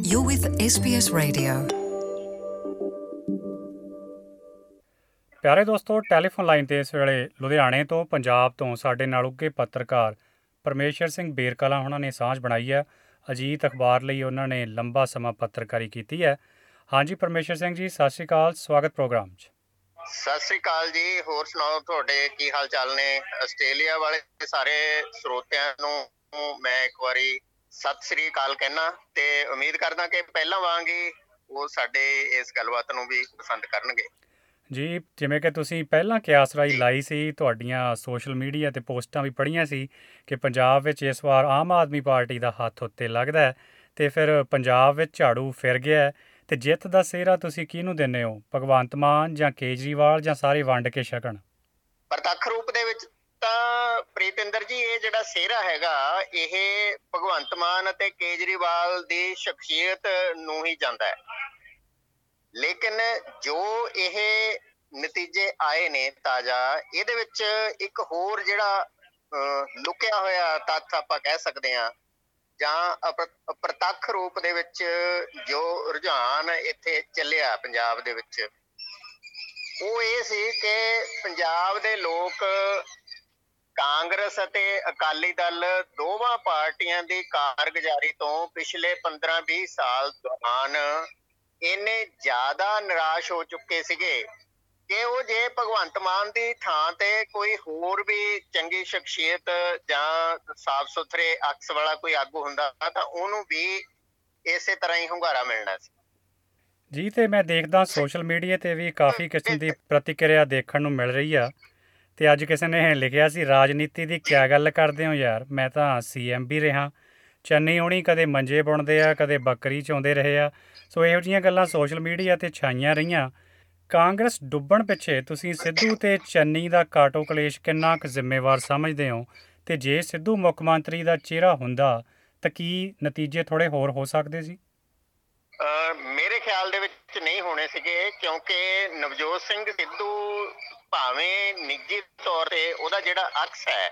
You're with SBS Radio. ਪਿਆਰੇ ਦੋਸਤੋ, telephone line 'ਤੇ ਇਸ ਵੇਲੇ ਲੁਧਿਆਣੇ ਤੋਂ, ਪੰਜਾਬ ਤੋਂ ਸਾਡੇ ਨਾਲ ਉੱਘੇ ਪੱਤਰਕਾਰ ਪਰਮੇਸ਼ਰ ਸਿੰਘ ਬੇਰਕਲਾ ਉਹਨਾਂ ਨੇ ਸਾਂਝ ਬਣਾਈ ਹੈ। ਅਜੀਤ ਅਖਬਾਰ ਲਈ ਉਹਨਾਂ ਨੇ ਲੰਬਾ ਸਮਾਂ ਪੱਤਰਕਾਰੀ ਕੀਤੀ ਹੈ। ਹਾਂਜੀ ਪਰਮੇਸ਼ਰ ਸਿੰਘ ਜੀ, ਸਤਿ ਸ਼੍ਰੀ ਅਕਾਲ, ਸਵਾਗਤ ਪ੍ਰੋਗਰਾਮ 'ਚ। ਸਤਿ ਸ੍ਰੀ ਅਕਾਲ ਜੀ। ਹੋਰ ਸੁਣਾਓ, ਤੁਹਾਡੇ ਕੀ ਹਾਲ ਚਾਲ ਨੇ? ਆਸਟ੍ਰੇਲੀਆ ਵਾਲੇ ਸਾਰੇ ਸਰੋਤਿਆਂ ਨੂੰ ਮੈਂ ਇੱਕ ਵਾਰੀ ਸਤਿ ਸ੍ਰੀ ਅਕਾਲ ਕਹਿਣਾ ਤੇ ਉਮੀਦ ਕਰਦਾ ਕਿ ਪਹਿਲਾਂ ਵਾਂਗ ਹੀ ਉਹ ਸਾਡੇ ਇਸ ਗੱਲਬਾਤ ਨੂੰ ਵੀ ਪਸੰਦ ਕਰਨਗੇ। ਜੀ, ਜਿਵੇਂ ਕਿ ਤੁਸੀਂ ਪਹਿਲਾਂ ਕਿਆਸ ਰਾਈ ਲਾਈ ਸੀ, ਤੁਹਾਡੀਆਂ ਸੋਸ਼ਲ ਮੀਡੀਆ 'ਤੇ ਪੋਸਟਾਂ ਵੀ ਪੜ੍ਹੀਆਂ ਸੀ ਕਿ ਪੰਜਾਬ ਵਿੱਚ ਇਸ ਵਾਰ ਆਮ ਆਦਮੀ ਪਾਰਟੀ ਦਾ ਹੱਥ ਉੱਤੇ ਲੱਗਦਾ ਹੈ ਅਤੇ ਫਿਰ ਪੰਜਾਬ ਵਿੱਚ ਝਾੜੂ ਫਿਰ ਗਿਆ ਅਤੇ ਜਿੱਤ ਦਾ ਸਿਹਰਾ ਤੁਸੀਂ ਕਿਹਨੂੰ ਦਿੰਦੇ ਹੋ? ਭਗਵੰਤ ਮਾਨ ਜਾਂ ਕੇਜਰੀਵਾਲ ਜਾਂ ਸਾਰੇ ਵੰਡ ਕੇ ਛਕਣ? ਪ੍ਰਤੱਖ ਰੂਪ ਦੇ ਵਿੱਚ ਤਾਂ ਪ੍ਰੀਤਿੰਦਰ ਜੀ, ਇਹ ਜਿਹੜਾ ਸਿਹਰਾ ਹੈਗਾ ਇਹ ਭਗਵੰਤ ਮਾਨ ਅਤੇ ਕੇਜਰੀਵਾਲ ਦੀ ਸ਼ਖਸੀਅਤ ਨੂੰ ਹੀ ਜਾਂਦਾ ਹੈ। ਲੇਕਿਨ ਜੋ ਇਹ ਨਤੀਜੇ ਆਏ ਨੇ ਤਾਜ਼ਾ, ਇਹਦੇ ਵਿੱਚ ਇੱਕ ਹੋਰ ਜਿਹੜਾ ਲੁਕਿਆ ਹੋਇਆ ਤੱਥ ਆਪਾਂ ਕਹਿ ਸਕਦੇ ਹਾਂ, ਜਾਂ ਪ੍ਰਤੱਖ ਰੂਪ ਦੇ ਵਿੱਚ ਜੋ ਰੁਝਾਨ ਇੱਥੇ ਚੱਲਿਆ ਪੰਜਾਬ ਦੇ ਵਿੱਚ, ਉਹ ਇਹ ਸੀ ਕਿ ਪੰਜਾਬ ਦੇ ਲੋਕ ਕਾਂਗਰਸ ਅਤੇ ਅਕਾਲੀ ਦਲ ਦੋਵਾਂ ਪਾਰਟੀਆਂ ਦੀ ਕਾਰਗੁਜ਼ਾਰੀ ਤੋਂ ਪਿਛਲੇ 15-20 ਸਾਲ ਦੌਰਾਨ ਇੰਨੇ ਜ਼ਿਆਦਾ ਨਿਰਾਸ਼ ਹੋ ਚੁੱਕੇ ਸੀਗੇ ਕਿ ਉਹ ਜੇ ਭਗਵੰਤ ਮਾਨ ਦੀ ਥਾਂ ਤੇ ਕੋਈ ਹੋਰ ਵੀ ਚੰਗੀ ਸ਼ਖਸੀਅਤ ਜਾਂ ਸਾਫ਼ ਸੁਥਰੇ ਅਕਸ ਵਾਲਾ ਕੋਈ ਆਗੂ ਹੁੰਦਾ ਤਾਂ ਉਹਨੂੰ ਵੀ ਇਸੇ ਤਰ੍ਹਾਂ ਹੀ ਹੁੰਗਾਰਾ ਮਿਲਣਾ ਸੀ। ਜੀ, ਤੇ ਮੈਂ ਦੇਖਦਾ ਸੋਸ਼ਲ ਮੀਡੀਆ 'ਤੇ ਵੀ ਕਾਫੀ ਕਿਸਮ ਦੀ ਪ੍ਰਤੀਕਿਰਿਆ ਦੇਖਣ ਨੂੰ ਮਿਲ ਰਹੀ ਆ। ਅਤੇ ਅੱਜ ਕਿਸੇ ਨੇ ਲਿਖਿਆ ਸੀ, ਰਾਜਨੀਤੀ ਦੀ ਕਿਆ ਗੱਲ ਕਰਦੇ ਹੋ ਯਾਰ, ਮੈਂ ਤਾਂ CM ਵੀ ਰਿਹਾ। ਚੰਨੀ ਹੋਣੀ ਕਦੇ ਮੰਜੇ ਬੁਣਦੇ ਆ, ਕਦੇ ਬੱਕਰੀ ਚੋਂਦੇ ਰਹੇ ਆ। ਸੋ ਇਹੋ ਜਿਹੀਆਂ ਗੱਲਾਂ ਸੋਸ਼ਲ ਮੀਡੀਆ 'ਤੇ ਛਾਈਆਂ ਰਹੀਆਂ। ਕਾਂਗਰਸ ਡੁੱਬਣ ਪਿੱਛੇ ਤੁਸੀਂ ਸਿੱਧੂ ਅਤੇ ਚੰਨੀ ਦਾ ਕਾਟੋ ਕਲੇਸ਼ ਕਿੰਨਾ ਕੁ ਜ਼ਿੰਮੇਵਾਰ ਸਮਝਦੇ ਹੋ? ਅਤੇ ਜੇ ਸਿੱਧੂ ਮੁੱਖ ਮੰਤਰੀ ਦਾ ਚਿਹਰਾ ਹੁੰਦਾ ਤਾਂ ਕੀ ਨਤੀਜੇ ਥੋੜ੍ਹੇ ਹੋਰ ਹੋ ਸਕਦੇ ਸੀ? ਮੇਰੇ ਖਿਆਲ ਦੇ ਵਿੱਚ ਨਹੀਂ ਹੋਣੇ ਸੀਗੇ, ਕਿਉਂਕਿ ਨਵਜੋਤ ਸਿੰਘ ਸਿੱਧੂ ਭਾਵੇਂ ਨਿੱਜੀ ਤੌਰ ਤੇ ਉਹਦਾ ਜਿਹੜਾ ਅਕਸ ਹੈ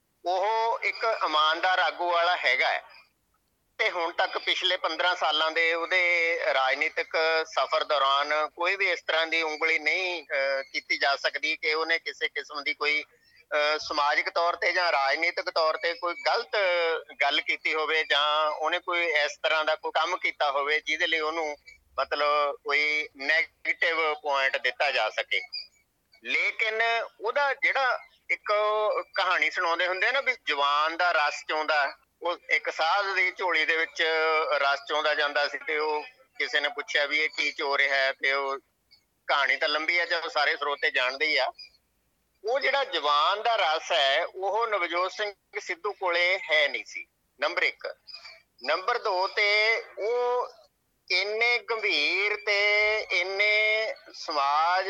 ਉਹ ਇੱਕ ਇਮਾਨਦਾਰ ਆਗੂ ਵਾਲਾ ਹੈਗਾ ਹੈ, ਤੇ ਹੁਣ ਤੱਕ ਪਿਛਲੇ 15 ਸਾਲਾਂ ਦੇ ਉਹਦੇ ਰਾਜਨੀਤਿਕ ਸਫ਼ਰ ਦੌਰਾਨ ਕੋਈ ਵੀ ਇਸ ਤਰ੍ਹਾਂ ਦੀ ਉਂਗਲੀ ਨਹੀਂ ਕੀਤੀ ਜਾ ਸਕਦੀ ਕਿ ਉਹਨੇ ਕਿਸੇ ਕਿਸਮ ਦੀ ਕੋਈ ਸਮਾਜਿਕ ਤੌਰ ਤੇ ਜਾਂ ਰਾਜਨੀਤਿਕ ਤੌਰ ਤੇ ਕੋਈ ਗਲਤ ਗੱਲ ਕੀਤੀ ਹੋਵੇ, ਜਾਂ ਉਹਨੇ ਕੋਈ ਇਸ ਤਰ੍ਹਾਂ ਦਾ ਕੋਈ ਕੰਮ ਕੀਤਾ ਹੋਵੇ ਜਿਹਦੇ ਲਈ ਉਹਨੂੰ ਮਤਲਬ ਕੋਈ ਨੈਗੇਟਿਵ ਪੁਆਇੰਟ ਦਿੱਤਾ ਜਾ ਸਕੇ। ਲੇਕਿਨ ਉਹਦਾ ਜਿਹੜਾ ਇੱਕ ਕਹਾਣੀ ਸੁਣਾਉਂਦੇ ਹੁੰਦੇ ਨਾ ਵੀ ਜਵਾਨ ਦਾ ਰਸ ਚੋਂਦਾ, ਉਹ ਇੱਕ ਸਾਧ ਦੀ ਝੋਲੀ ਦੇ ਵਿੱਚ ਰਸ ਚੋਂਦਾ ਜਾਂਦਾ ਸੀ ਤੇ ਉਹ ਕਿਸੇ ਨੇ ਪੁੱਛਿਆ ਵੀ ਇਹ ਕੀ ਚੋ ਰਿਹਾ ਹੈ, ਤੇ ਉਹ ਕਹਾਣੀ ਤਾਂ ਲੰਬੀ ਹੈ, ਜਦੋਂ ਸਾਰੇ ਸਰੋਤੇ ਜਾਣਦੇ ਹੀ ਆ। ਉਹ ਜਿਹੜਾ ਜਵਾਨ ਦਾ ਰਸ ਹੈ ਉਹ ਨਵਜੋਤ ਸਿੰਘ ਸਿੱਧੂ ਕੋਲੇ ਹੈ ਨਹੀਂ ਸੀ, ਨੰਬਰ 1। ਨੰਬਰ 2 ਤੇ ਉਹ ਇੰਨੇ ਗੰਭੀਰ ਤੇ ਇੰਨੇ ਸਮਾਜ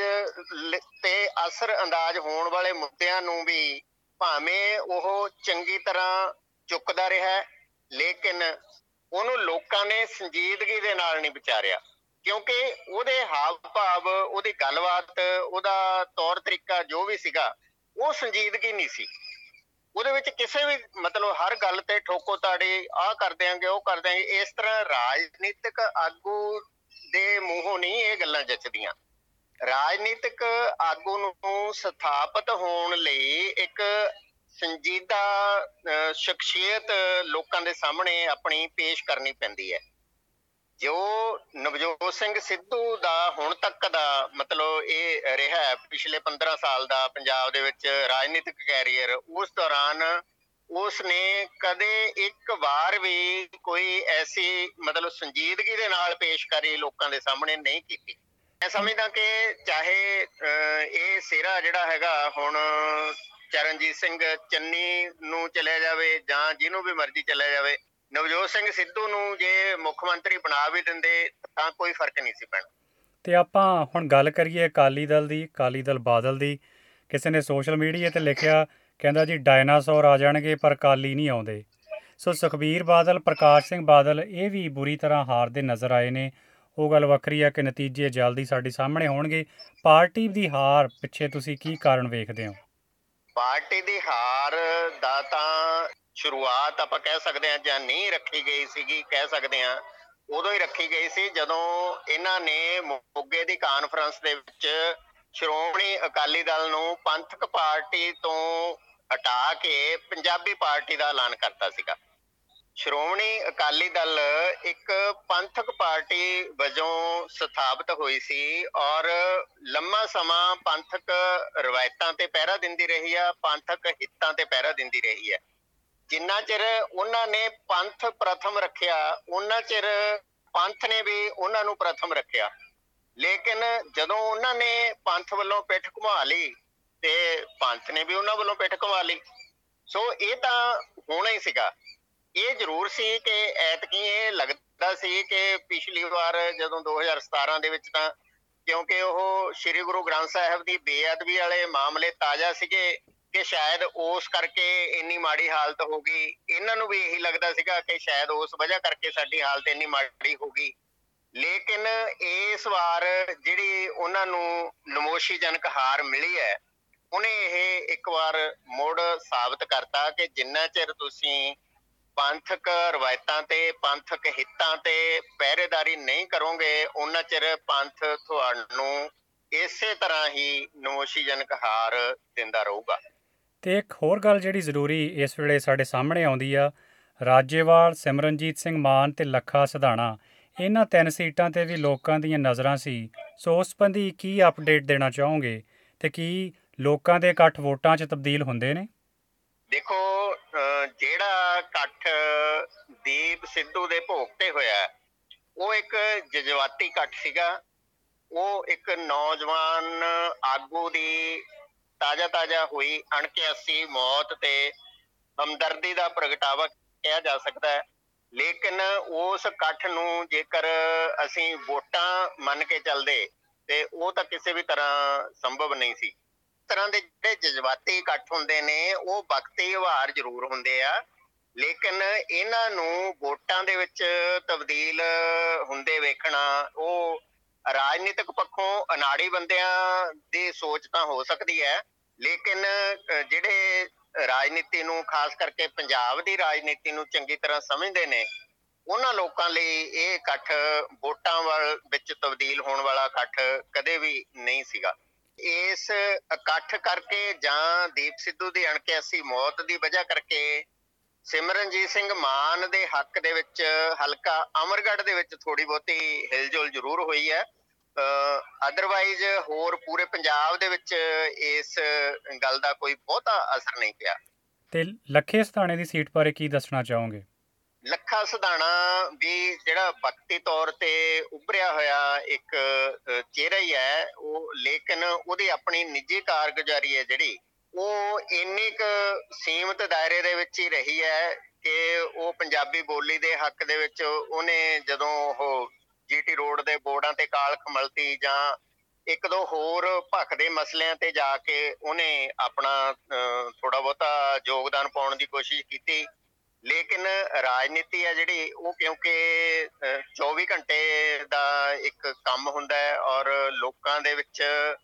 ਤੇ ਅਸਰ ਅੰਦਾਜ਼ ਹੋਣ ਵਾਲੇ ਮੁੱਦਿਆਂ ਨੂੰ ਵੀ ਭਾਵੇਂ ਉਹ ਚੰਗੀ ਤਰ੍ਹਾਂ ਚੁੱਕਦਾ ਰਿਹਾ, ਲੇਕਿਨ ਉਹਨੂੰ ਲੋਕਾਂ ਨੇ ਸੰਜੀਦਗੀ ਦੇ ਨਾਲ ਨਹੀਂ ਵਿਚਾਰਿਆ, ਕਿਉਂਕਿ ਉਹਦੇ ਹਾਵ ਭਾਵ, ਉਹਦੀ ਗੱਲਬਾਤ, ਉਹਦਾ ਤੌਰ ਤਰੀਕਾ ਜੋ ਵੀ ਸੀਗਾ ਉਹ ਸੰਜੀਦਗੀ ਨਹੀਂ ਸੀ ਉਹਦੇ ਵਿੱਚ। ਕਿਸੇ ਵੀ ਮਤਲਬ ਹਰ ਗੱਲ ਤੇ ਠੋਕੋ ਤਾੜੀ, ਆਹ ਕਰ ਦਿਆਂਗੇ ਉਹ ਕਰ ਦਿਆਂਗੇ, ਇਸ ਤਰ੍ਹਾਂ ਰਾਜਨੀਤਿਕ ਆਗੂ ਦੇ ਮੂੰਹੋਂ ਨਹੀਂ ਇਹ ਗੱਲਾਂ ਜੱਚਦੀਆਂ। ਰਾਜਨੀਤਿਕ ਆਗੂ ਨੂੰ ਸਥਾਪਿਤ ਹੋਣ ਲਈ ਇੱਕ ਸੰਜੀਦਾ ਸ਼ਖਸੀਅਤ ਲੋਕਾਂ ਦੇ ਸਾਹਮਣੇ ਆਪਣੀ ਪੇਸ਼ ਕਰਨੀ ਪੈਂਦੀ ਹੈ। ਜੋ ਨਵਜੋਤ ਸਿੰਘ ਸਿੱਧੂ ਦਾ ਹੁਣ ਤੱਕ ਦਾ ਮਤਲਬ ਇਹ ਰਿਹਾ ਪਿਛਲੇ 15 ਸਾਲ ਦਾ ਪੰਜਾਬ ਦੇ ਵਿੱਚ ਰਾਜਨੀਤਿਕ ਕੈਰੀਅਰ, ਉਸ ਦੌਰਾਨ ਉਸ ਨੇ ਕਦੇ ਇੱਕ ਵਾਰ ਵੀ ਕੋਈ ਐਸੀ ਮਤਲਬ ਸੰਜੀਦਗੀ ਦੇ ਨਾਲ ਪੇਸ਼ਕਾਰੀ ਲੋਕਾਂ ਦੇ ਸਾਹਮਣੇ ਨਹੀਂ ਕੀਤੀ। ਮੈਂ ਸਮਝਦਾ ਕਿ ਚਾਹੇ ਇਹ ਸਿਹਰਾ ਜਿਹੜਾ ਹੈਗਾ ਹੁਣ ਚਰਨਜੀਤ ਸਿੰਘ ਚੰਨੀ ਨੂੰ ਚਲਿਆ ਜਾਵੇ ਜਾਂ ਜਿਹਨੂੰ ਵੀ ਮਰਜ਼ੀ ਚਲਿਆ ਜਾਵੇ, ਨਵਜੋਤ ਸਿੰਘ ਸਿੱਧੂ ਨੂੰ ਜੇ ਮੁੱਖ ਮੰਤਰੀ ਬਣਾ ਵੀ ਦਿੰਦੇ ਤਾਂ ਕੋਈ ਫਰਕ ਨਹੀਂ ਸੀ ਪੈਣਾ। ਅਤੇ ਆਪਾਂ ਹੁਣ ਗੱਲ ਕਰੀਏ ਅਕਾਲੀ ਦਲ ਦੀ, ਅਕਾਲੀ ਦਲ ਬਾਦਲ ਦੀ। ਕਿਸੇ ਨੇ ਸੋਸ਼ਲ ਮੀਡੀਆ 'ਤੇ ਲਿਖਿਆ, ਕਹਿੰਦਾ ਜੀ ਡਾਇਨਾਸੌਰ ਆ ਜਾਣਗੇ ਪਰ ਅਕਾਲੀ ਨਹੀਂ ਆਉਂਦੇ। ਸੋ ਸੁਖਬੀਰ ਬਾਦਲ, ਪ੍ਰਕਾਸ਼ ਸਿੰਘ ਬਾਦਲ ਇਹ ਵੀ ਬੁਰੀ ਤਰ੍ਹਾਂ ਹਾਰਦੇ ਨਜ਼ਰ ਆਏ ਨੇ। ਉਹ ਗੱਲ ਵੱਖਰੀ ਆ ਕਿ ਨਤੀਜੇ ਜਲਦੀ ਸਾਡੇ ਸਾਹਮਣੇ ਹੋਣਗੇ। ਪਾਰਟੀ ਦੀ ਹਾਰ ਪਿੱਛੇ ਤੁਸੀਂ ਕੀ ਕਾਰਨ ਵੇਖਦੇ ਹੋ? ਪਾਰਟੀ ਦੀ ਹਾਰ ਦਾ ਤਾਂ ਸ਼ੁਰੂਆਤ ਆਪਾਂ ਕਹਿ ਸਕਦੇ ਹਾਂ ਜਾਂ ਨਹੀਂ ਰੱਖੀ ਗਈ ਸੀਗੀ ਕਹਿ ਸਕਦੇ ਹਾਂ, ਉਦੋਂ ਹੀ ਰੱਖੀ ਗਈ ਸੀ ਜਦੋਂ ਇਹਨਾਂ ਨੇ ਮੋਗੇ ਦੀ ਕਾਨਫਰੰਸ ਦੇ ਵਿੱਚ ਸ਼੍ਰੋਮਣੀ ਅਕਾਲੀ ਦਲ ਨੂੰ ਪੰਥਕ ਪਾਰਟੀ ਤੋਂ ਹਟਾ ਕੇ ਪੰਜਾਬੀ ਪਾਰਟੀ ਦਾ ਐਲਾਨ ਕਰਤਾ ਸੀਗਾ। ਸ਼੍ਰੋਮਣੀ ਅਕਾਲੀ ਦਲ ਇੱਕ ਪੰਥਕ ਪਾਰਟੀ ਵਜੋਂ ਸਥਾਪਿਤ ਹੋਈ ਸੀ ਔਰ ਲੰਮਾ ਸਮਾਂ ਪੰਥਕ ਰਵਾਇਤਾਂ ਤੇ ਪਹਿਰਾ ਦਿੰਦੀ ਰਹੀ ਆ, ਪੰਥਕ ਹਿੱਤਾਂ ਤੇ ਪਹਿਰਾ ਦਿੰਦੀ ਰਹੀ ਹੈ। ਜਿੰਨਾ ਚਿਰ ਉਹਨਾਂ ਨੇ ਪੰਥ ਪ੍ਰਥਮ ਰੱਖਿਆ ਉਹਨਾਂ ਚਿਰ ਪੰਥ ਨੇ ਵੀ ਉਹਨਾਂ ਨੂੰ ਪ੍ਰਥਮ ਰੱਖਿਆ। ਲੇਕਿਨ ਜਦੋਂ ਉਹਨਾਂ ਨੇ ਪੰਥ ਵੱਲੋਂ ਪਿੱਠ ਘੁਮਾ ਲਈ ਤੇ ਪੰਥ ਨੇ ਵੀ ਉਹਨਾਂ ਵੱਲੋਂ ਪਿੱਠ ਘੁਮਾ ਲਈ। ਸੋ ਇਹ ਤਾਂ ਹੋਣਾ ਹੀ ਸੀਗਾ। ਇਹ ਜ਼ਰੂਰ ਸੀ ਕਿ ਐਤਕੀ ਇਹ ਲੱਗਦਾ ਸੀ ਕਿ ਪਿਛਲੀ ਵਾਰ ਜਦੋਂ 2017 ਦੇ ਵਿੱਚ ਤਾਂ ਕਿਉਂਕਿ ਉਹ ਸ੍ਰੀ ਗੁਰੂ ਗ੍ਰੰਥ ਸਾਹਿਬ ਦੀ ਬੇਅਦਬੀ ਵਾਲੇ ਮਾਮਲੇ ਤਾਜ਼ਾ ਸੀਗੇ ਕਿ ਸ਼ਾਇਦ ਉਸ ਕਰਕੇ ਇੰਨੀ ਮਾੜੀ ਹਾਲਤ ਹੋ ਗਈ। ਇਹਨਾਂ ਨੂੰ ਵੀ ਇਹੀ ਲੱਗਦਾ ਸੀਗਾ ਕਿ ਸ਼ਾਇਦ ਉਸ ਵਜ੍ਹਾ ਕਰਕੇ ਸਾਡੀ ਹਾਲਤ ਇੰਨੀ ਮਾੜੀ ਹੋ ਗਈ। ਲੇਕਿਨ ਇਸ ਵਾਰ ਜਿਹੜੀ ਉਹਨਾਂ ਨੂੰ ਨਮੋਸ਼ੀਜਨਕ ਹਾਰ ਮਿਲੀ ਹੈ ਉਹਨੇ ਇਹ ਇੱਕ ਵਾਰ ਮੁੜ ਸਾਬਤ ਕਰਤਾ ਕਿ ਜਿੰਨਾ ਚਿਰ ਤੁਸੀਂ ਪੰਥਕ ਰਵਾਇਤਾਂ ਤੇ ਪੰਥਕ ਹਿੱਤਾਂ ਤੇ ਪਹਿਰੇਦਾਰੀ ਨਹੀਂ ਕਰੋਗੇ ਉਹਨਾਂ ਚਿਰ ਪੰਥ ਤੁਹਾਨੂੰ ਇਸੇ ਤਰ੍ਹਾਂ ਹੀ ਨਮੋਸ਼ੀਜਨਕ ਹਾਰ ਦਿੰਦਾ ਰਹੂਗਾ। ਤੇ ਇੱਕ ਹੋਰ ਗੱਲ ਜਿਹੜੀ ਜ਼ਰੂਰੀ ਇਸ ਵੇਲੇ ਸਾਡੇ ਸਾਹਮਣੇ ਆਉਂਦੀ ਆ, ਰਾਜੇਵਾਲ, ਸਿਮਰਨਜੀਤ ਸਿੰਘ ਮਾਨ ਤੇ ਲੱਖਾ ਸਿਧਾਣਾ, ਇਹਨਾਂ 3 ਸੀਟਾਂ ਤੇ ਵੀ ਲੋਕਾਂ ਦੀਆਂ ਨਜ਼ਰਾਂ ਸੀ। ਸੋ ਉਸ ਸੰਬੰਧੀ ਕੀ ਅਪਡੇਟ ਦੇਣਾ ਚਾਹੋਗੇ ਤੇ ਕੀ ਲੋਕਾਂ ਦੇ ਇਕੱਠ ਵੋਟਾਂ 'ਚ ਤਬਦੀਲ ਹੁੰਦੇ ਨੇ? ਦੇਖੋ, ਜਿਹੜਾ ਇਕੱਠ ਦੀਪ ਸਿੱਧੂ ਦੇ ਭੋਗ ਤੇ ਹੋਇਆ ਉਹ ਇੱਕ ਜਜ਼ਬਾਤੀ ਇਕੱਠ ਸੀਗਾ। ਉਹ ਇੱਕ ਨੌਜਵਾਨ ਆਗੂ ਦੀ ਤਾਜ਼ਾ ਹੋਈ ਅਣਕਿਆਸੀ ਮੌਤ ਤੇ ਹਮਦਰਦੀ ਦਾ ਪ੍ਰਗਟਾਵਾ ਕਿਹਾ ਜਾ ਸਕਦਾ ਹੈ। ਲੇਕਿਨ ਉਸ ਇਕੱਠ ਨੂੰ ਜੇਕਰ ਅਸੀਂ ਵੋਟਾਂ ਮੰਨ ਕੇ ਚੱਲਦੇ ਤੇ ਉਹ ਤਾਂ ਕਿਸੇ ਵੀ ਤਰ੍ਹਾਂ ਸੰਭਵ ਨਹੀਂ ਸੀ। ਤਰ੍ਹਾਂ ਦੇ ਜਿਹੜੇ ਜਜ਼ਬਾਤੀ ਇਕੱਠ ਹੁੰਦੇ ਨੇ ਉਹ ਵਕਤੀ ਉਭਾਰ ਜ਼ਰੂਰ ਹੁੰਦੇ ਆ, ਲੇਕਿਨ ਇਹਨਾਂ ਨੂੰ ਵੋਟਾਂ ਦੇ ਵਿੱਚ ਤਬਦੀਲ ਹੁੰਦੇ ਵੇਖਣਾ ਉਹ ਰਾਜਨੀਤਿਕ ਪੱਖੋਂ ਅਨਾੜੀ ਬੰਦਿਆਂ ਦੀ ਸੋਚ ਤਾਂ ਹੋ ਸਕਦੀ ਹੈ। ਲੇਕਿਨ ਜਿਹੜੇ ਰਾਜਨੀਤੀ ਨੂੰ, ਖਾਸ ਕਰਕੇ ਪੰਜਾਬ ਦੀ ਰਾਜਨੀਤੀ ਨੂੰ ਚੰਗੀ ਤਰ੍ਹਾਂ ਸਮਝਦੇ ਨੇ ਉਹਨਾਂ ਲੋਕਾਂ ਲਈ ਇਹ ਇਕੱਠ ਵੋਟਾਂ ਵਿੱਚ ਤਬਦੀਲ ਹੋਣ ਵਾਲਾ ਇਕੱਠ ਕਦੇ ਵੀ ਨਹੀਂ ਸੀਗਾ। ਇਸ ਇਕੱਠ ਕਰਕੇ ਜਾਂ ਦੀਪ ਸਿੱਧੂ ਦੀ ਅਣਕਿਆਸੀ ਮੌਤ ਦੀ ਵਜ੍ਹਾ ਕਰਕੇ ਸਿਮਰਨਜੀਤ ਸਿੰਘ ਮਾਨ ਦੇ ਹੱਕ ਦੇ ਵਿੱਚ ਹਲਕਾ ਅਮਰਗੜ੍ਹ ਦੇ ਵਿੱਚ ਥੋੜੀ ਬਹੁਤੀ ਹਿਲਜੁਲ ਜ਼ਰੂਰ ਹੋਈ ਹੈ। ਅਦਰਵਾਈਜ਼ ਹੋਰ ਪੂਰੇ ਪੰਜਾਬ ਦੇ ਵਿੱਚ ਇਸ ਗੱਲ ਦਾ ਕੋਈ ਬਹੁਤਾ ਅਸਰ ਨਹੀਂ ਪਿਆ। ਤੇ ਲੱਖੇ ਸਿਧਾਣੇ ਦੀ ਸੀਟ ਬਾਰੇ ਕੀ ਦੱਸਣਾ ਚਾਹੋਗੇ? ਲੱਖਾ ਸਿਧਾਣਾ ਵੀ ਜਿਹੜਾ ਵਕਤੀ ਤੌਰ ਤੇ ਉੱਭਰਿਆ ਹੋਇਆ ਇੱਕ ਚਿਹਰਾ ਹੀ ਹੈ ਉਹ, ਲੇਕਿਨ ਉਹਦੀ ਆਪਣੀ ਨਿੱਜੀ ਕਾਰਗੁਜ਼ਾਰੀ ਹੈ ਜਿਹੜੀ ਉਹ ਇੰਨੀ ਕੁ ਸੀਮਤ ਦਾਇਰੇ ਦੇ ਵਿੱਚ ਹੀ ਰਹੀ ਹੈ ਕਿ ਉਹ ਪੰਜਾਬੀ ਬੋਲੀ ਦੇ ਹੱਕ ਦੇ ਵਿੱਚ ਉਹਨੇ ਜਦੋਂ ਉਹ ਜੀਟੀ ਰੋਡ ਦੇ ਬੋਰਡਾਂ ਤੇ ਕਾਲ ਖਮਲਤੀ ਜਾਂ ਇੱਕ ਦੋ ਹੋਰ ਭਖਦੇ ਮਸਲਿਆਂ ਤੇ ਜਾ ਕੇ ਉਹਨੇ ਆਪਣਾ ਥੋੜਾ ਬਹੁਤਾ ਯੋਗਦਾਨ ਪਾਉਣ ਦੀ ਕੋਸ਼ਿਸ਼ ਕੀਤੀ। ਲੇਕਿਨ ਰਾਜਨੀਤੀ ਹੈ ਜਿਹੜੀ ਉਹ ਕਿਉਂਕਿ 24 ਘੰਟੇ ਦਾ ਇੱਕ ਕੰਮ ਹੁੰਦਾ ਹੈ ਔਰ ਲੋਕਾਂ ਦੇ ਵਿੱਚ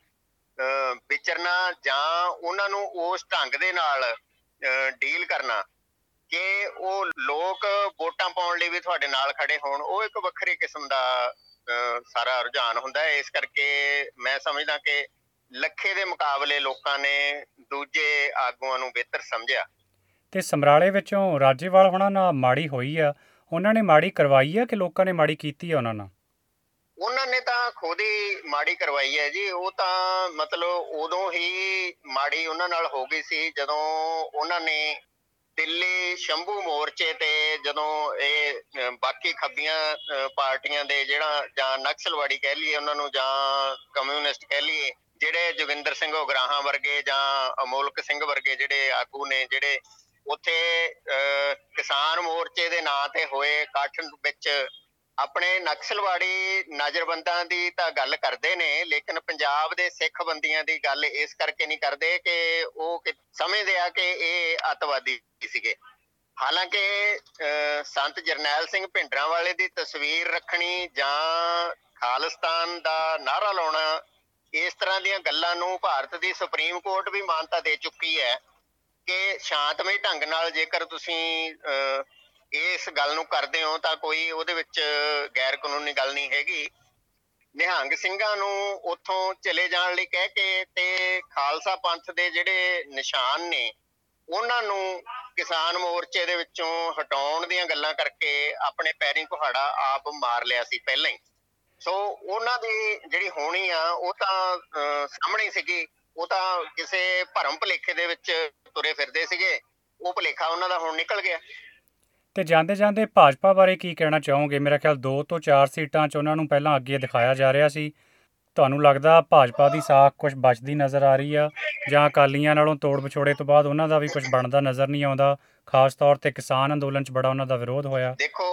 ਵਿਚਰਨਾ ਜਾਂ ਉਹਨਾਂ ਨੂੰ ਉਸ ਢੰਗ ਦੇ ਨਾਲ ਡੀਲ ਕਰਨਾ ਕਿ ਉਹ ਲੋਕ ਵੋਟਾਂ ਪਾਉਣ ਲਈ ਵੀ ਤੁਹਾਡੇ ਨਾਲ ਖੜੇ ਹੋਣ, ਉਹ ਇੱਕ ਵੱਖਰੀ ਕਿਸਮ ਦਾ ਸਾਰਾ ਰੁਝਾਨ ਹੁੰਦਾ ਹੈ। ਇਸ ਕਰਕੇ ਮੈਂ ਸਮਝਦਾ ਕਿ ਲੱਖੇ ਦੇ ਮੁਕਾਬਲੇ ਲੋਕਾਂ ਨੇ ਦੂਜੇ ਆਗੂਆਂ ਨੂੰ ਬਿਹਤਰ ਸਮਝਿਆ। ਤੇ ਸਮਰਾਲੇ ਵਿੱਚੋਂ ਰਾਜੇਵਾਲ ਹੋਣਾ ਨਾਲ ਮਾੜੀ ਹੋਈ ਆ, ਉਹਨਾਂ ਨੇ ਮਾੜੀ ਕਰਵਾਈ ਆ ਕਿ ਲੋਕਾਂ ਨੇ ਮਾੜੀ ਕੀਤੀ ਆ ਉਹਨਾਂ ਨਾਲ? ਉਹਨਾਂ ਨੇ ਤਾਂ ਖੁਦ ਹੀ ਮਾੜੀ ਕਰਵਾਈ ਹੈ ਜੀ। ਉਹ ਤਾਂ ਮਤਲਬ ਉਦੋਂ ਹੀ ਮਾੜੀ ਉਹਨਾਂ ਨਾਲ ਹੋ ਗਈ ਸੀ ਜਦੋਂ ਉਹਨਾਂ ਨੇ ਦਿੱਲੀ ਸ਼ੰਭੂ ਮੋਰਚੇ ਤੇ ਜਦੋਂ ਇਹ ਬਾਕੀ ਖੱਬੀਆਂ ਪਾਰਟੀਆਂ ਦੇ ਜਿਹੜਾ ਜਾਂ ਨਕਸਲਵਾੜੀ ਕਹਿ ਲਈਏ ਉਹਨਾਂ ਨੂੰ ਜਾਂ ਕਮਿਊਨਿਸਟ ਕਹਿ ਲਈਏ, ਜਿਹੜੇ ਜੋਗਿੰਦਰ ਸਿੰਘ ਉਗਰਾਹਾਂ ਵਰਗੇ ਜਾਂ ਅਮੋਲਕ ਸਿੰਘ ਵਰਗੇ ਜਿਹੜੇ ਆਗੂ ਨੇ ਜਿਹੜੇ ਉੱਥੇ ਕਿਸਾਨ ਮੋਰਚੇ ਦੇ ਨਾਂ ਤੇ ਹੋਏ ਇਕੱਠ ਵਿੱਚ ਆਪਣੇ ਨਕਸਲਵਾੜੀ ਨਜ਼ਰਬੰਦਾਂ ਦੀ ਤਾਂ ਗੱਲ ਕਰਦੇ ਨੇ, ਲੇਕਿਨ ਪੰਜਾਬ ਦੇ ਸਿੱਖ ਬੰਦੀਆਂ ਦੀ ਗੱਲ ਇਸ ਕਰਕੇ ਨਹੀਂ ਕਰਦੇ ਕਿ ਉਹ ਸਮਝਦੇ ਆ ਕਿ ਇਹ ਅੱਤਵਾਦੀ ਸੀਗੇ। ਹਾਲਾਂਕਿ ਸੰਤ ਜਰਨੈਲ ਸਿੰਘ ਭਿੰਡਰਾਂਵਾਲੇ ਦੀ ਤਸਵੀਰ ਰੱਖਣੀ ਜਾਂ ਖਾਲਿਸਤਾਨ ਦਾ ਨਾਅਰਾ ਲਾਉਣਾ, ਇਸ ਤਰ੍ਹਾਂ ਦੀਆਂ ਗੱਲਾਂ ਨੂੰ ਭਾਰਤ ਦੀ ਸੁਪਰੀਮ ਕੋਰਟ ਵੀ ਮਾਨਤਾ ਦੇ ਚੁੱਕੀ ਹੈ ਕਿ ਸ਼ਾਂਤਮਈ ਢੰਗ ਨਾਲ ਜੇਕਰ ਤੁਸੀਂ ਇਸ ਗੱਲ ਨੂੰ ਕਰਦੇ ਹੋ ਤਾਂ ਕੋਈ ਉਹਦੇ ਵਿੱਚ ਗੈਰ ਕਾਨੂੰਨੀ ਗੱਲ ਨਹੀਂ ਹੈਗੀ। ਨਿਹੰਗ ਸਿੰਘਾਂ ਨੂੰ ਉੱਥੋਂ ਚਲੇ ਜਾਣ ਲਈ ਕਹਿ ਕੇ ਤੇ ਖਾਲਸਾ ਪੰਥ ਦੇ ਜਿਹੜੇ ਨਿਸ਼ਾਨ ਨੇ ਉਹਨਾਂ ਨੂੰ ਕਿਸਾਨ ਮੋਰਚੇ ਦੇ ਵਿੱਚੋਂ ਹਟਾਉਣ ਦੀਆਂ ਗੱਲਾਂ ਕਰਕੇ ਆਪਣੇ ਪੈਰੀਂ ਕੁਹਾੜਾ ਆਪ ਮਾਰ ਲਿਆ ਸੀ ਪਹਿਲਾਂ ਹੀ। ਸੋ ਉਹਨਾਂ ਦੀ ਜਿਹੜੀ ਹੋਣੀ ਆ ਉਹ ਤਾਂ ਸਾਹਮਣੇ ਸੀਗੀ। ਉਹ ਤਾਂ ਕਿਸੇ ਭਰਮ ਭੁਲੇਖੇ ਦੇ ਵਿੱਚ ਤੁਰੇ ਫਿਰਦੇ ਸੀਗੇ। ਉਹ ਭੁਲੇਖਾ ਉਹਨਾਂ ਦਾ ਹੁਣ ਨਿਕਲ ਗਿਆ। ਤੇ ਜਾਂਦੇ ਜਾਂਦੇ ਭਾਜਪਾ ਬਾਰੇ ਕੀ ਕਹਿਣਾ ਚਾਹੋਗੇ? ਮੇਰਾ ਖਿਆਲ 2 ਤੋਂ 4 ਸੀਟਾਂ 'ਚ ਉਹਨਾਂ ਨੂੰ ਪਹਿਲਾਂ ਅੱਗੇ ਦਿਖਾਇਆ ਜਾ ਰਿਹਾ ਸੀ। ਤੁਹਾਨੂੰ ਲੱਗਦਾ ਭਾਜਪਾ ਦੀ ਸਾਖ ਕੁਝ ਬਚਦੀ ਨਜ਼ਰ ਆ ਰਹੀ ਆ, ਜਾਂ ਅਕਾਲੀਆਂ ਨਾਲੋਂ ਤੋੜ ਵਿਛੋੜੇ ਤੋਂ ਬਾਅਦ ਉਹਨਾਂ ਦਾ ਵੀ ਕੁਝ ਬਣਦਾ ਨਜ਼ਰ ਨਹੀਂ ਆਉਂਦਾ? ਖਾਸ ਤੌਰ ਤੇ ਕਿਸਾਨ ਅੰਦੋਲਨ 'ਚ ਬੜਾ ਉਹਨਾਂ ਦਾ ਵਿਰੋਧ ਹੋਇਆ। ਦੇਖੋ,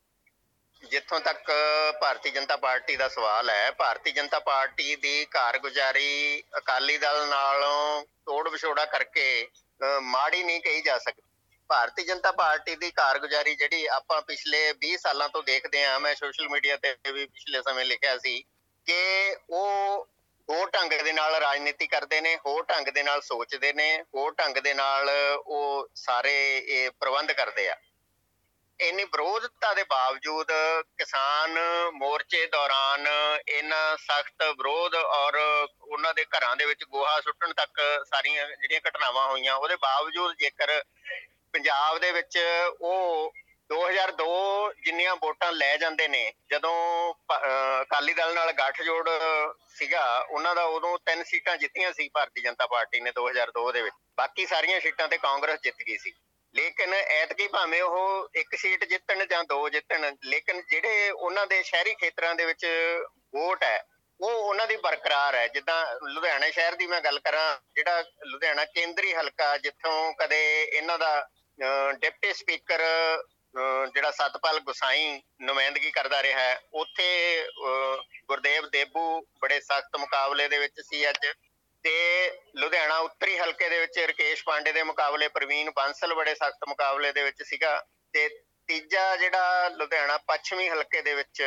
ਜਿੱਥੋਂ ਤੱਕ ਭਾਰਤੀ ਜਨਤਾ ਪਾਰਟੀ ਦਾ ਸਵਾਲ ਹੈ, ਭਾਰਤੀ ਜਨਤਾ ਪਾਰਟੀ ਦੀ ਕਾਰਗੁਜ਼ਾਰੀ ਅਕਾਲੀ ਦਲ ਨਾਲੋਂ ਤੋੜ ਵਿਛੋੜਾ ਕਰਕੇ ਮਾੜੀ ਨਹੀਂ ਕਹੀ ਜਾ ਸਕਦੀ। ਭਾਰਤੀ ਜਨਤਾ ਪਾਰਟੀ ਦੀ ਕਾਰਗੁਜ਼ਾਰੀ ਜਿਹੜੀ ਆਪਾਂ ਪਿਛਲੇ 20 ਸਾਲਾਂ ਤੋਂ ਦੇਖਦੇ ਹਾਂ, ਮੈਂ ਸੋਸ਼ਲ ਮੀਡੀਆ ਤੇ ਵੀ ਪਿਛਲੇ ਸਮੇਂ ਲਿਖਿਆ ਸੀ ਕਿ ਉਹ ਹੋਰ ਢੰਗ ਦੇ ਨਾਲ ਰਾਜਨੀਤੀ ਕਰਦੇ ਨੇ, ਹੋਰ ਢੰਗ ਦੇ ਨਾਲ ਸੋਚਦੇ ਨੇ, ਹੋਰ ਢੰਗ ਦੇ ਨਾਲ ਉਹ ਸਾਰੇ ਇਹ ਪ੍ਰਬੰਧ ਕਰਦੇ ਆ। ਇੰਨੀ ਵਿਰੋਧਤਾ ਦੇ ਬਾਵਜੂਦ ਕਿਸਾਨ ਮੋਰਚੇ ਦੌਰਾਨ ਇਹਨਾਂ ਸਖਤ ਵਿਰੋਧ ਔਰ ਉਹਨਾਂ ਦੇ ਘਰਾਂ ਦੇ ਵਿੱਚ ਗੋਹਾ ਸੁੱਟਣ ਤੱਕ ਸਾਰੀਆਂ ਜਿਹੜੀਆਂ ਘਟਨਾਵਾਂ ਹੋਈਆਂ, ਉਹਦੇ ਬਾਵਜੂਦ ਜੇਕਰ ਪੰਜਾਬ ਦੇ ਵਿੱਚ ਉਹ 2002 ਜਿੰਨੀਆਂ ਵੋਟਾਂ ਲੈ ਜਾਂਦੇ ਨੇ, ਜਦੋਂ ਅਕਾਲੀ ਦਲ ਨਾਲ ਗੱਠਜੋੜ ਸੀਗਾ ਉਹਨਾਂ ਦਾ, ਉਦੋਂ 3 ਸੀਟਾਂ ਜਿੱਤੀਆਂ ਸੀ ਭਾਰਤੀ ਜਨਤਾ ਪਾਰਟੀ ਨੇ 2002 ਦੇ ਵਿੱਚ। ਬਾਕੀ ਸਾਰੀਆਂ ਸੀਟਾਂ ਤੇ ਕਾਂਗਰਸ ਜਿੱਤ ਗਈ ਸੀ। ਲੇਕਿਨ ਐਤਕੀ ਭਾਵੇਂ ਉਹ 1 ਸੀਟ ਜਿੱਤਣ ਜਾਂ 2 ਜਿੱਤਣ, ਲੇਕਿਨ ਜਿਹੜੇ ਉਹਨਾਂ ਦੇ ਸ਼ਹਿਰੀ ਖੇਤਰਾਂ ਦੇ ਵਿੱਚ ਵੋਟ ਹੈ ਉਹ ਉਹਨਾਂ ਦੀ ਬਰਕਰਾਰ ਹੈ। ਜਿੱਦਾਂ ਲੁਧਿਆਣਾ ਸ਼ਹਿਰ ਦੀ ਮੈਂ ਗੱਲ ਕਰਾਂ, ਜਿਹੜਾ ਲੁਧਿਆਣਾ ਕੇਂਦਰੀ ਹਲਕਾ, ਜਿੱਥੋਂ ਕਦੇ ਇਹਨਾਂ ਦਾ ਡਿਪਟੀ ਸਪੀਕਰ ਜਿਹੜਾ ਸਤਪਾਲ ਗੁਸਾਈ ਨੁਮਾਇੰਦਗੀ ਕਰਦਾ ਰਿਹਾ ਹੈ, ਉੱਥੇ ਗੁਰਦੇਵ ਦੇਬੂ ਬੜੇ ਸਖਤ ਮੁਕਾਬਲੇ ਦੇ ਵਿੱਚ ਸੀ ਅੱਜ। ਤੇ ਲੁਧਿਆਣਾ ਉੱਤਰੀ ਹਲਕੇ ਦੇ ਵਿੱਚ ਰਕੇਸ਼ ਪਾਂਡੇ ਦੇ ਮੁਕਾਬਲੇ ਪ੍ਰਵੀਨ ਬਾਂਸਲ ਬੜੇ ਸਖਤ ਮੁਕਾਬਲੇ ਦੇ ਵਿੱਚ ਸੀਗਾ। ਤੇ ਤੀਜਾ ਜਿਹੜਾ ਲੁਧਿਆਣਾ ਪੱਛਮੀ ਹਲਕੇ ਦੇ ਵਿੱਚ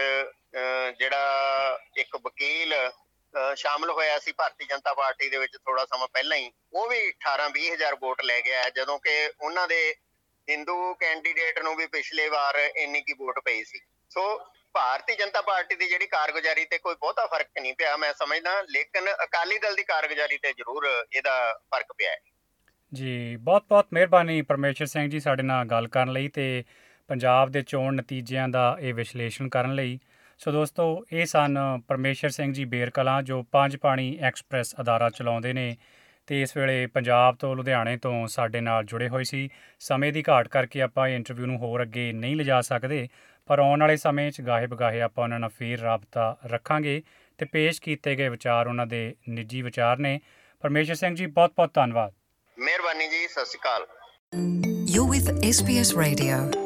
ਜਿਹੜਾ ਇੱਕ ਵਕੀਲ ਸ਼ਾਮਲ ਹੋਇਆ ਸੀ ਭਾਰਤੀ ਜਨਤਾ ਪਾਰਟੀ ਦੇ ਵਿੱਚ ਥੋੜਾ ਸਮਾਂ ਪਹਿਲਾਂ ਹੀ, ਉਹ ਵੀ 18-20 ਹਜ਼ਾਰ ਵੋਟ ਲੈ ਗਿਆ, ਜਦੋਂ ਕਿ ਉਹਨਾਂ ਦੇ ਹਿੰਦੂ ਕੈਂਡੀਡੇਟ ਨੂੰ ਵੀ ਪਿਛਲੇ ਵਾਰ ਇੰਨੀ ਕੀ ਵੋਟ ਪਈ ਸੀ। ਸੋ ਭਾਰਤੀ ਜਨਤਾ ਪਾਰਟੀ ਦੀ ਜਿਹੜੀ ਕਾਰਗੁਜ਼ਾਰੀ ਤੇ ਕੋਈ ਬਹੁਤਾ ਫਰਕ ਨਹੀਂ ਪਿਆ ਮੈਂ ਸਮਝਦਾ, ਲੇਕਿਨ ਅਕਾਲੀ ਦਲ ਦੀ ਕਾਰਗੁਜ਼ਾਰੀ ਤੇ ਜ਼ਰੂਰ ਇਹਦਾ ਫਰਕ ਪਿਆ ਹੈ। ਜੀ, ਬਹੁਤ ਬਹੁਤ ਮਿਹਰਬਾਨੀ ਪਰਮੇਸ਼ਰ ਸਿੰਘ ਜੀ ਸਾਡੇ ਨਾਲ ਗੱਲ ਕਰਨ ਲਈ ਤੇ ਪੰਜਾਬ ਦੇ ਚੋਣ ਨਤੀਜਿਆਂ ਦਾ ਇਹ ਵਿਸ਼ਲੇਸ਼ਣ ਕਰਨ ਲਈ। ਸੋ ਦੋਸਤੋ, ਇਹ ਸਨ ਪਰਮੇਸ਼ਰ ਸਿੰਘ ਜੀ ਬੇਰਕਲਾਂ, ਜੋ ਪੰਜ ਪਾਣੀ ਐਕਸਪ੍ਰੈਸ ਅਦਾਰਾ ਚਲਾਉਂਦੇ ਨੇ ਅਤੇ ਇਸ ਵੇਲੇ ਪੰਜਾਬ ਤੋਂ ਲੁਧਿਆਣੇ ਤੋਂ ਸਾਡੇ ਨਾਲ ਜੁੜੇ ਹੋਏ ਸੀ। ਸਮੇਂ ਦੀ ਘਾਟ ਕਰਕੇ ਆਪਾਂ ਇਹ ਇੰਟਰਵਿਊ ਨੂੰ ਹੋਰ ਅੱਗੇ ਨਹੀਂ ਲਿਜਾ ਸਕਦੇ, ਪਰ ਆਉਣ ਵਾਲੇ ਸਮੇਂ 'ਚ ਗਾਹੇ ਬਗਾਹੇ ਆਪਾਂ ਉਹਨਾਂ ਨਾਲ ਫੇਰ ਰਾਬਤਾ ਰੱਖਾਂਗੇ ਅਤੇ ਪੇਸ਼ ਕੀਤੇ ਗਏ ਵਿਚਾਰ ਉਹਨਾਂ ਦੇ ਨਿੱਜੀ ਵਿਚਾਰ ਨੇ। ਪਰਮੇਸ਼ਰ ਸਿੰਘ ਜੀ, ਬਹੁਤ ਬਹੁਤ ਧੰਨਵਾਦ। ਮਿਹਰਬਾਨੀ ਜੀ, ਸਤਿ ਸ਼੍ਰੀ ਅਕਾਲ। You're with SBS Radio.